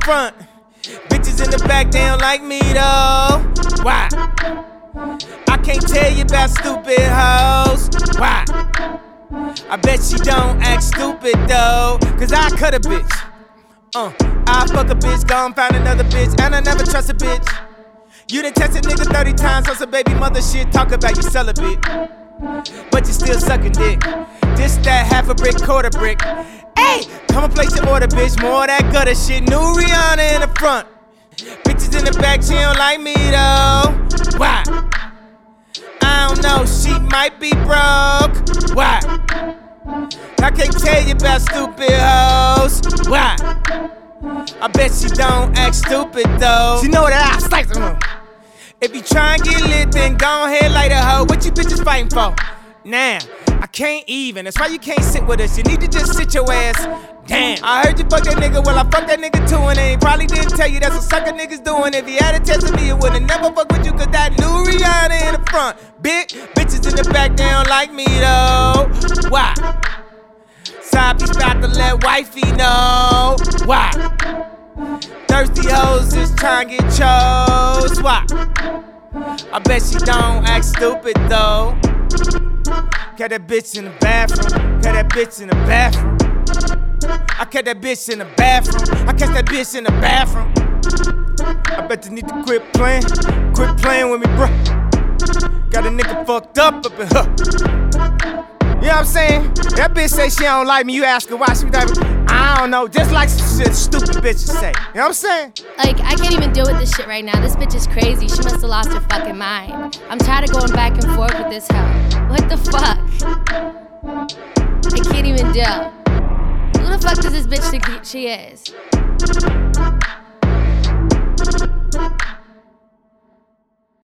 front. Bitches in the back, they don't like me though. Why? I can't tell you about stupid hoes. Why? I bet she don't act stupid though. Cause I cut a bitch. I fuck a bitch, gon' find another bitch, and I never trust a bitch. You done test a nigga 30 times on some baby mother shit. Talk about you celibate, but you still sucking dick. This, that, half a brick, quarter brick. Hey, come and place your order, bitch. More of that gutter shit. New Rihanna in the front. Bitches in the back, she don't like me though. Why? I don't know, she might be broke. Why? I can't tell you about stupid hoes. Why? I bet she don't act stupid though. She know that I slice them. If you try and get lit, then go ahead light a hoe. What you bitches fighting for? Nah, I can't even. That's why you can't sit with us. You need to just sit your ass. Damn, I heard you fuck that nigga. Well, I fucked that nigga too, and he probably didn't tell you that's what sucker niggas doing. If he had a test of me, it would've never fuck with you, cause that new Rihanna in the front. Bitches in the back, they don't like me though. Why? Side piece about to let wifey know. Why? Thirsty hoes just trying to get chose. Why? I bet she don't act stupid though. Catch that bitch in the bathroom. Catch that bitch in the bathroom. I catch that bitch in the bathroom. I catch that bitch in the bathroom. I bet you need to quit playing with me, bro. Got a nigga fucked up in her. You know what I'm saying? That bitch say she don't like me. You ask her why she like me. I don't know. Just like some shit stupid bitches say. You know what I'm saying? Like, I can't even deal with this shit right now. This bitch is crazy. She must have lost her fucking mind. I'm tired of going back and forth with this hoe. What the fuck? I can't even deal. Who the fuck does this bitch think she is?